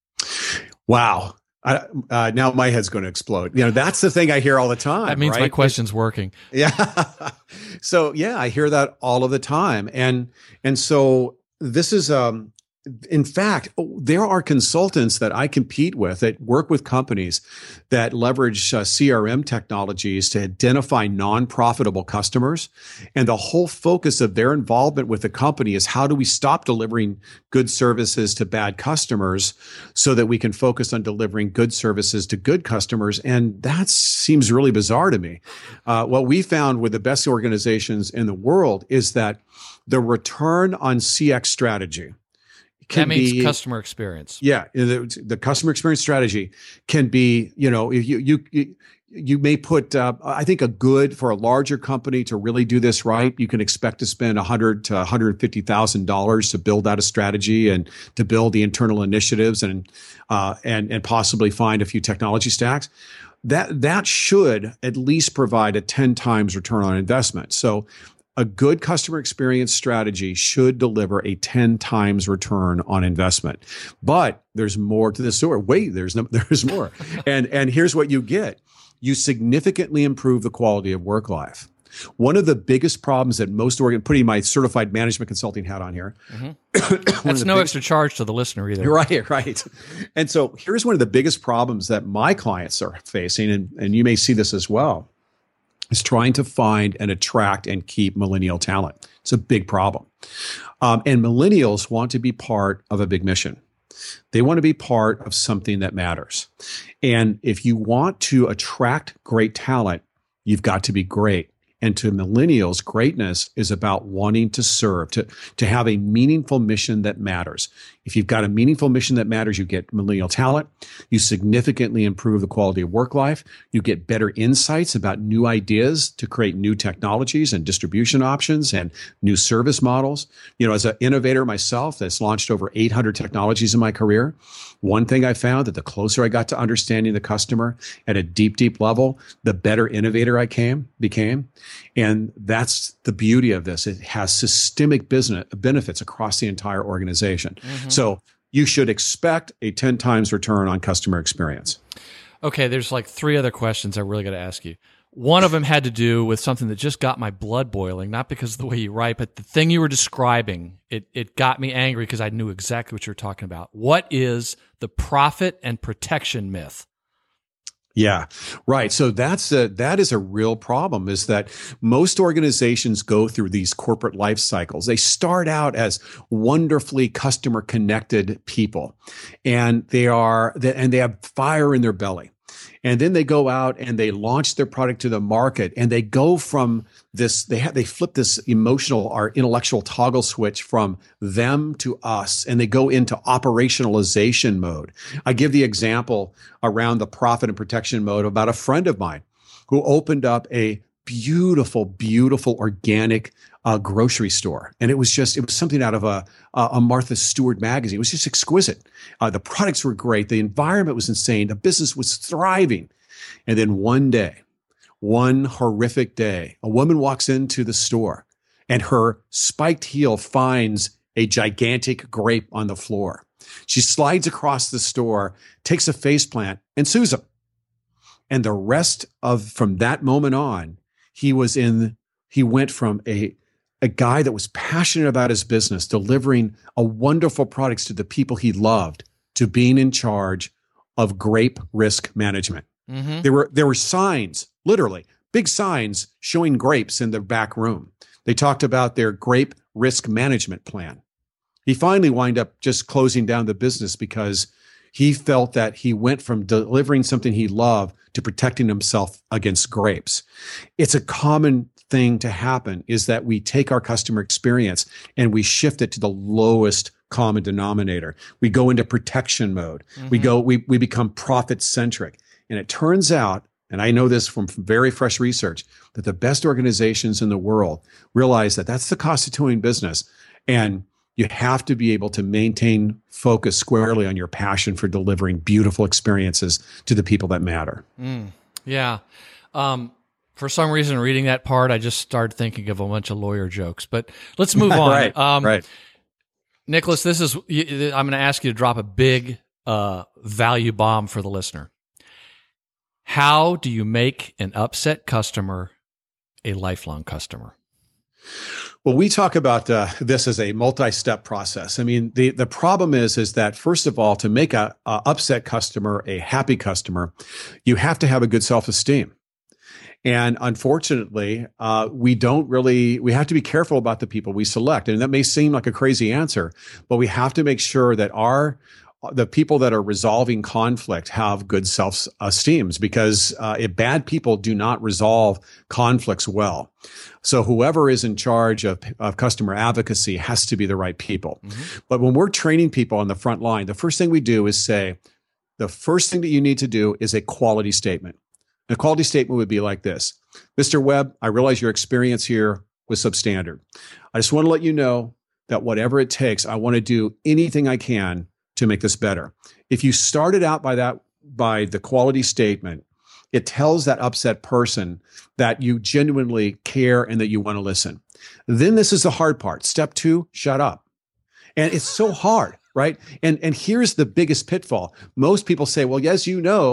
Wow. Now my head's going to explode. That's the thing I hear all the time. That means right? My question's working. Yeah. So yeah, I hear that all of the time. And so this is, in fact, there are consultants that I compete with that work with companies that leverage CRM technologies to identify non-profitable customers. And the whole focus of their involvement with the company is how do we stop delivering good services to bad customers so that we can focus on delivering good services to good customers. And that seems really bizarre to me. What we found with the best organizations in the world is that the return on CX strategy, that means customer experience. Yeah, the customer experience strategy can be, you may put, I think for a larger company to really do this right, you can expect to spend $100,000 to $150,000 to build out a strategy and to build the internal initiatives and possibly find a few technology stacks. That should at least provide a 10 times return on investment. So a good customer experience strategy should deliver a 10 times return on investment. But there's more to the story. Wait, there's more. And here's what you get. You significantly improve the quality of work life. One of the biggest problems that most putting my certified management consulting hat on here. Mm-hmm. That's no extra charge to the listener either. Right. And so here's one of the biggest problems that my clients are facing, and you may see this as well, is trying to find and attract and keep millennial talent. It's a big problem. And millennials want to be part of a big mission. They want to be part of something that matters. And if you want to attract great talent, you've got to be great. And to millennials, greatness is about wanting to serve, to have a meaningful mission that matters. If you've got a meaningful mission that matters, you get millennial talent. You significantly improve the quality of work life. You get better insights about new ideas to create new technologies and distribution options and new service models. As an innovator myself that's launched over 800 technologies in my career, one thing I found that the closer I got to understanding the customer at a deep, deep level, the better innovator I became. And that's the beauty of this. It has systemic business benefits across the entire organization. Mm-hmm. So you should expect a 10 times return on customer experience. Okay, there's like 3 other questions I really got to ask you. One of them had to do with something that just got my blood boiling, not because of the way you write, but the thing you were describing, it got me angry because I knew exactly what you were talking about. What is the profit and protection myth? Yeah, right. So that is a real problem, is that most organizations go through these corporate life cycles. They start out as wonderfully customer connected people, and they have fire in their belly. And then they go out and they launch their product to the market, and they go from this, they flip this emotional or intellectual toggle switch from them to us, and they go into operationalization mode. I give the example around the profit and protection mode about a friend of mine who opened up a beautiful, beautiful organic grocery store. And it was something out of a Martha Stewart magazine. It was just exquisite. The products were great. The environment was insane. The business was thriving. And then one horrific day, a woman walks into the store and her spiked heel finds a gigantic grape on the floor. She slides across the store, takes a faceplant, and sues him. And the rest from that moment on, he went from a guy that was passionate about his business, delivering a wonderful products to the people he loved, to being in charge of grape risk management. Mm-hmm. There were signs, literally big signs showing grapes in the back room. They talked about their grape risk management plan. He finally wound up just closing down the business because he felt that he went from delivering something he loved to protecting himself against grapes. It's a common thing to happen, is that we take our customer experience and we shift it to the lowest common denominator. We go into protection mode. Mm-hmm. We become profit centric. And it turns out, and I know this from very fresh research, that the best organizations in the world realize that that's the cost of doing business. And you have to be able to maintain focus squarely on your passion for delivering beautiful experiences to the people that matter. Yeah. For some reason, reading that part, I just started thinking of a bunch of lawyer jokes. But let's move on. Right. Nicholas, I'm going to ask you to drop a big value bomb for the listener. How do you make an upset customer a lifelong customer? Well, we talk about this as a multi-step process. I mean, the problem is that first of all, to make a upset customer a happy customer, you have to have a good self-esteem. And unfortunately, we have to be careful about the people we select. And that may seem like a crazy answer, but we have to make sure that the people that are resolving conflict have good self-esteem, because bad people do not resolve conflicts well. So whoever is in charge of customer advocacy has to be the right people. Mm-hmm. But when we're training people on the front line, the first thing we do is say, the first thing that you need to do is a quality statement. A quality statement would be like this: Mr. Webb, I realize your experience here was substandard. I just want to let you know that whatever it takes, I want to do anything I can to make this better. If you started out by the quality statement, it tells that upset person that you genuinely care and that you want to listen. Then this is the hard part. Step 2, shut up. And it's so hard, right? And here's the biggest pitfall. Most people say, well, yes,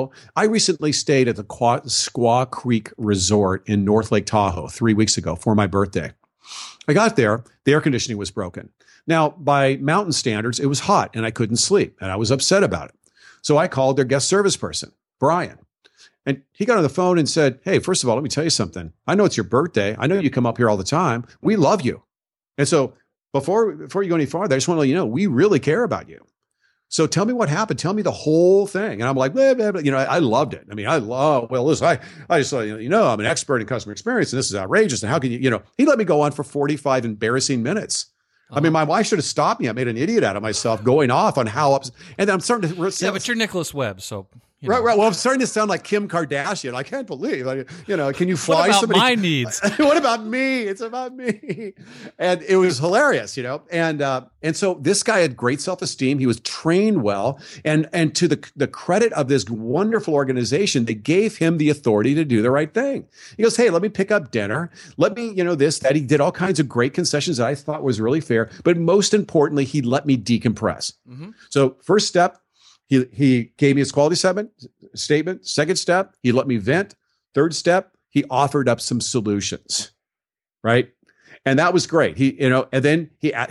I recently stayed at the Squaw Creek Resort in North Lake Tahoe 3 weeks ago for my birthday. I got there, the air conditioning was broken. Now, by mountain standards, it was hot and I couldn't sleep and I was upset about it. So I called their guest service person, Brian. And he got on the phone and said, hey, first of all, let me tell you something. I know it's your birthday. I know you come up here all the time. We love you. And so before you go any farther, I just want to let you know, we really care about you. So tell me what happened. Tell me the whole thing. And I'm like, blah, blah, blah. I loved it. I mean, listen, I just let you know, I'm an expert in customer experience and this is outrageous. And how can he let me go on for 45 embarrassing minutes. I mean, my wife should have stopped me. I made an idiot out of myself going off on how and I'm starting to. Yeah, but you're Nicholas Webb, so. Right. Well, I'm starting to sound like Kim Kardashian. I can't believe, can you fly what about somebody? my needs? What about me? It's about me. And it was hilarious, And so this guy had great self-esteem. He was trained well. And to the credit of this wonderful organization, they gave him the authority to do the right thing. He goes, hey, let me pick up dinner. Let me, this, that. He did all kinds of great concessions that I thought was really fair. But most importantly, he let me decompress. Mm-hmm. So first step, He gave me his quality statement. Second step, he let me vent. Third step, he offered up some solutions, right? And that was great. And then at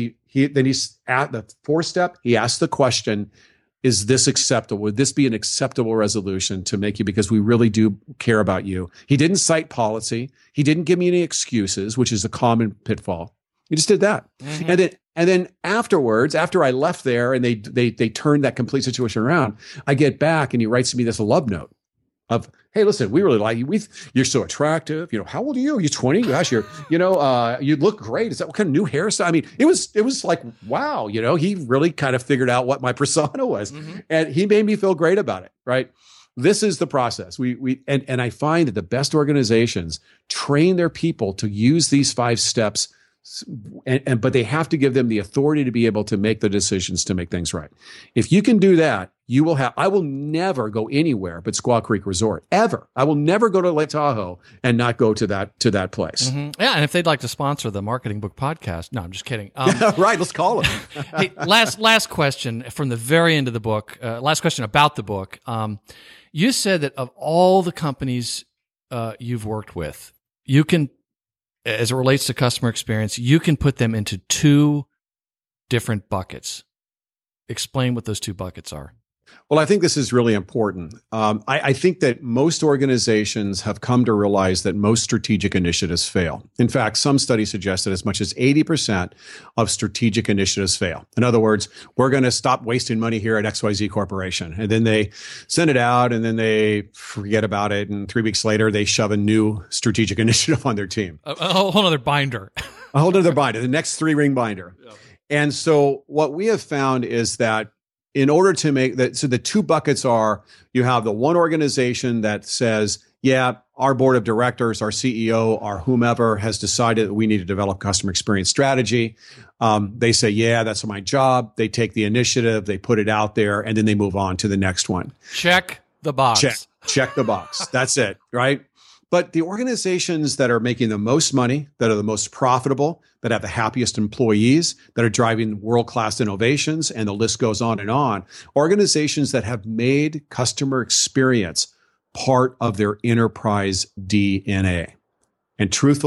the fourth step, he asked the question, is this acceptable? Would this be an acceptable resolution to make you? Because we really do care about you. He didn't cite policy. He didn't give me any excuses, which is a common pitfall. He just did that. Mm-hmm. And then afterwards, after I left there and they turned that complete situation around, I get back and he writes to me this love note of, hey, listen, we really like you. You're so attractive. How old are you? You're 20. Gosh, you look great. Is that what kind of new hairstyle? I mean, it was like, wow, he really kind of figured out what my persona was. Mm-hmm. And he made me feel great about it. Right. This is the process. And I find that the best organizations train their people to use these 5 steps. But they have to give them the authority to be able to make the decisions to make things right. If you can do that, I will never go anywhere but Squaw Creek Resort, ever. I will never go to Lake Tahoe and not go to that place. Mm-hmm. Yeah, and if they'd like to sponsor the Marketing Book Podcast, no, I'm just kidding. Right, let's call them. Hey, last question from the very end of the book. Last question about the book. You said that of all the companies you've worked with, you can, as it relates to customer experience, you can put them into 2 different buckets. Explain what those 2 buckets are. Well, I think this is really important. I think that most organizations have come to realize that most strategic initiatives fail. In fact, some studies suggest that as much as 80% of strategic initiatives fail. In other words, we're going to stop wasting money here at XYZ Corporation. And then they send it out and then they forget about it. And 3 weeks later, they shove a new strategic initiative on their team. A whole other binder. A whole other binder, the next 3-ring binder. Yeah. And so what we have found is that in order to make that, so the 2 buckets are, you have the one organization that says, yeah, our board of directors, our CEO, our whomever has decided that we need to develop customer experience strategy. They say, yeah, that's my job. They take the initiative, they put it out there, and then they move on to the next one. Check the box. Check the box. That's it, right? But the organizations that are making the most money, that are the most profitable, that have the happiest employees, that are driving world-class innovations, and the list goes on, organizations that have made customer experience part of their enterprise DNA. And truthfully,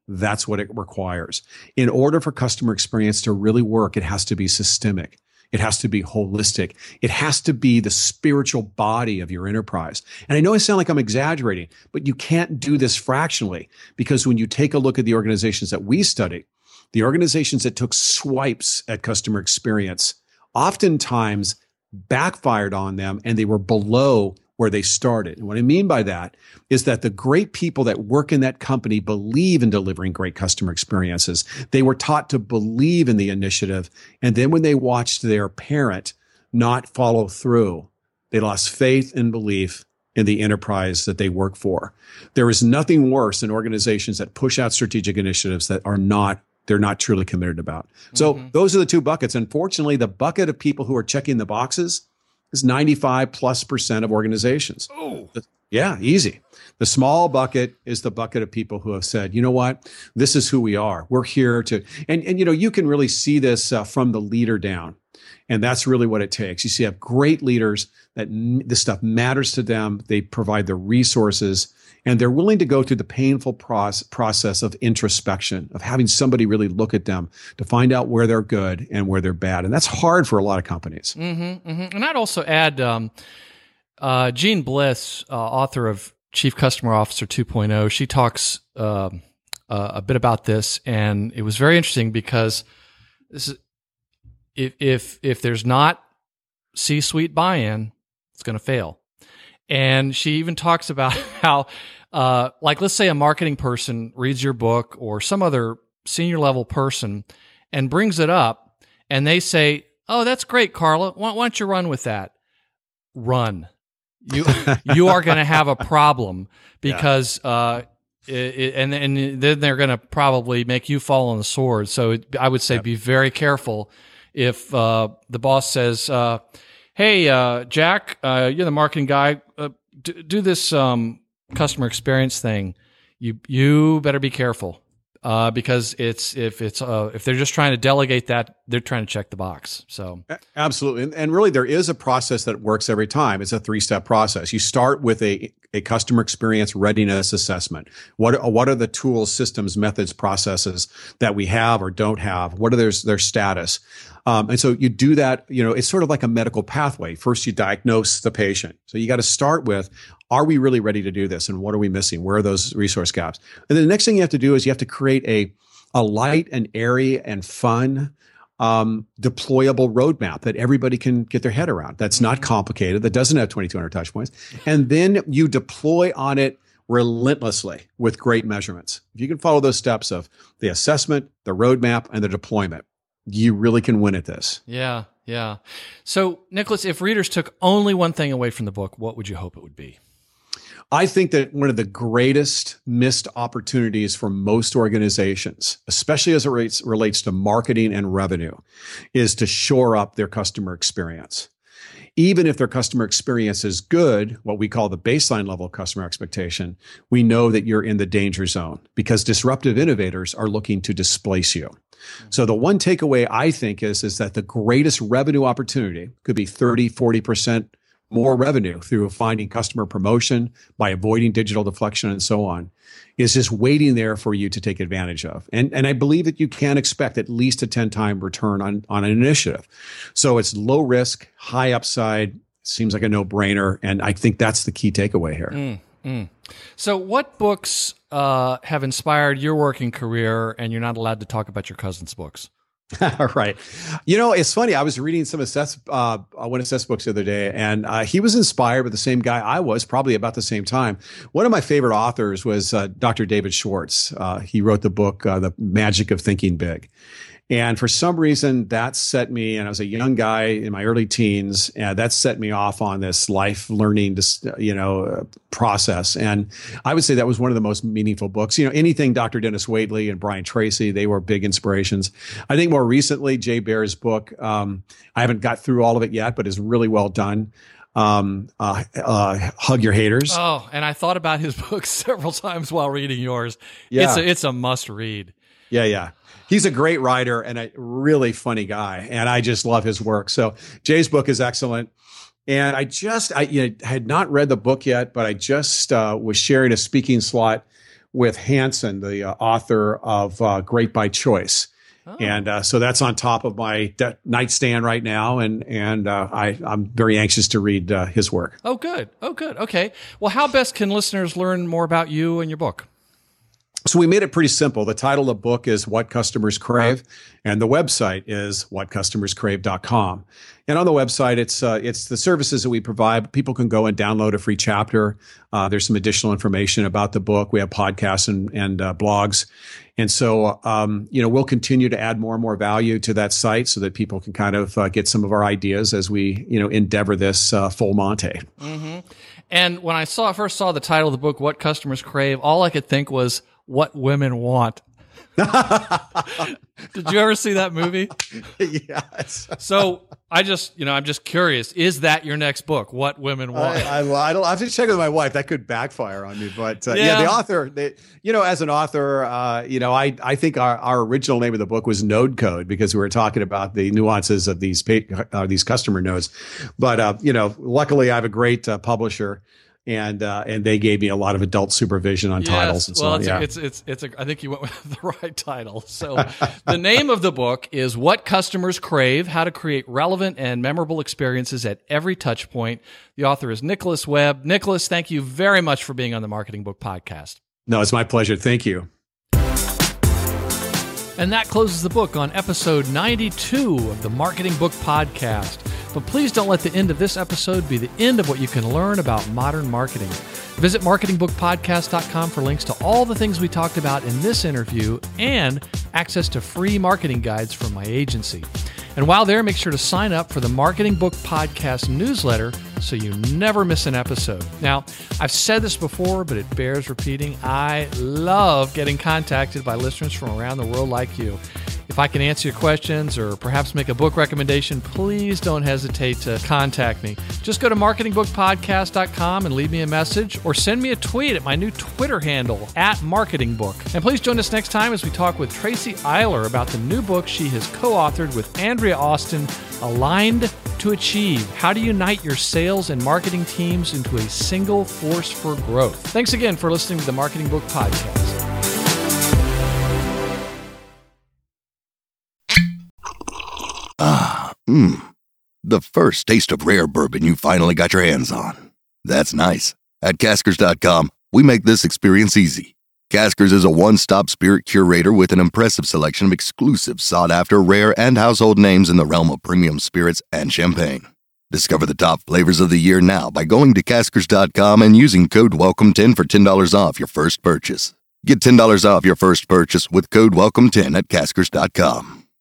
That's what it requires. In order for customer experience to really work, it has to be systemic. It has to be holistic. It has to be the spiritual body of your enterprise. And I know I sound like I'm exaggerating, but you can't do this fractionally, because when you take a look at the organizations that we study, the organizations that took swipes at customer experience oftentimes backfired on them, and they were below where they started. And what I mean by that is that the great people that work in that company believe in delivering great customer experiences. They were taught to believe in the initiative. And then when they watched their parent not follow through, they lost faith and belief in the enterprise that they work for. There is nothing worse than organizations that push out strategic initiatives that they're not truly committed about. So those are the two buckets. Unfortunately, the bucket of people who are checking the boxes is 95+% of organizations. Oh, yeah, easy. The small bucket is the bucket of people who have said, you know what, this is who we are. We're here to, and you can really see this from the leader down. And that's really what it takes. You see, you have great leaders that this stuff matters to them. They provide the resources, and they're willing to go through the painful process of introspection, of having somebody really look at them to find out where they're good and where they're bad. And that's hard for a lot of companies. And I'd also add Jean Bliss, author of Chief Customer Officer 2.0. She talks a bit about this, and it was very interesting because this is, if there's not C-suite buy-in, it's going to fail. And she even talks about how, like, let's say a marketing person reads your book or some other senior level person and brings it up, and they say, "Oh, that's great, Carla. Why don't you run with that?" Run. You are going to have a problem because, and then they're going to probably make you fall on the sword. So I would say be very careful if the boss says, "Hey, Jack, you're the marketing guy. Do this customer experience thing. You better be careful because if they're just trying to delegate that, they're trying to check the box." So absolutely, and really, there is a process that works every time. It's a 3-step process. You start with a customer experience readiness assessment. What are the tools, systems, methods, processes that we have or don't have? What are their status? And so you do that, it's sort of like a medical pathway. First, you diagnose the patient. So you got to start with, are we really ready to do this? And what are we missing? Where are those resource gaps? And then the next thing you have to do is you have to create a light and airy and fun deployable roadmap that everybody can get their head around. That's not complicated. That doesn't have 2,200 touch points. And then you deploy on it relentlessly with great measurements. If you can follow those steps of the assessment, the roadmap, and the deployment, you really can win at this. Yeah. So, Nicholas, if readers took only one thing away from the book, what would you hope it would be? I think that one of the greatest missed opportunities for most organizations, especially as it relates to marketing and revenue, is to shore up their customer experience. Even if their customer experience is good, what we call the baseline level of customer expectation, we know that you're in the danger zone because disruptive innovators are looking to displace you. So the one takeaway I think is that the greatest revenue opportunity could be 30, 40% more revenue through finding customer promotion by avoiding digital deflection and so on, is just waiting there for you to take advantage of. And I believe that you can expect at least a 10-time return on an initiative. So it's low risk, high upside, seems like a no-brainer. And I think that's the key takeaway here. So what books have inspired your working career, and you're not allowed to talk about your cousin's books? Right. It's funny. I was reading some one of Seth's books the other day, and he was inspired by the same guy I was, probably about the same time. One of my favorite authors was Dr. David Schwartz. He wrote the book, The Magic of Thinking Big. And for some reason, that set me, and I was a young guy in my early teens, and that set me off on this life learning, process. And I would say that was one of the most meaningful books. Anything Dr. Dennis Waitley and Brian Tracy, they were big inspirations. I think more recently, Jay Baer's book, I haven't got through all of it yet, but is really well done. Hug Your Haters. Oh, and I thought about his book several times while reading yours. Yeah. It's a must read. Yeah. He's a great writer and a really funny guy, and I just love his work. So Jay's book is excellent. And I had not read the book yet, but I just was sharing a speaking slot with Hansen, the author of Great by Choice. Oh. And so that's on top of my nightstand right now, and I'm very anxious to read his work. Oh, good. Okay. Well, how best can listeners learn more about you and your book? So we made it pretty simple. The title of the book is What Customers Crave, and the website is whatcustomerscrave.com. And on the website, it's the services that we provide. People can go and download a free chapter. There's some additional information about the book. We have podcasts and blogs. And so, we'll continue to add more and more value to that site so that people can kind of get some of our ideas as we, endeavor this full Monty. Mm-hmm. And when I first saw the title of the book, What Customers Crave, all I could think was, what women want. Did you ever see that movie? Yes. So I'm just curious. Is that your next book? What women want? I'll have to check with my wife. That could backfire on me. But the author, as an author, I think our original name of the book was Node Code because we were talking about the nuances of these customer nodes. But luckily I have a great publisher. And they gave me a lot of adult supervision on titles and so on. I think you went with the right title. So the name of the book is What Customers Crave: How to Create Relevant and Memorable Experiences at Every Touch Point. The author is Nicholas Webb. Nicholas, thank you very much for being on the Marketing Book Podcast. No, it's my pleasure. Thank you. And that closes the book on episode 92 of the Marketing Book Podcast. But please don't let the end of this episode be the end of what you can learn about modern marketing. Visit marketingbookpodcast.com for links to all the things we talked about in this interview and access to free marketing guides from my agency. And while there, make sure to sign up for the Marketing Book Podcast newsletter so you never miss an episode. Now, I've said this before, but it bears repeating. I love getting contacted by listeners from around the world like you. If I can answer your questions or perhaps make a book recommendation, please don't hesitate to contact me. Just go to marketingbookpodcast.com and leave me a message or send me a tweet at my new Twitter handle, @marketingbook. And please join us next time as we talk with Tracy Eiler about the new book she has co-authored with Andrea Austin, Aligned to Achieve: How to Unite Your Sales and Marketing Teams into a Single Force for Growth. Thanks again for listening to the Marketing Book Podcast. The first taste of rare bourbon you finally got your hands on. That's nice. At Caskers.com, we make this experience easy. Caskers is a one-stop spirit curator with an impressive selection of exclusive, sought-after, rare, and household names in the realm of premium spirits and champagne. Discover the top flavors of the year now by going to Caskers.com and using code WELCOME10 for $10 off your first purchase. Get $10 off your first purchase with code WELCOME10 at Caskers.com.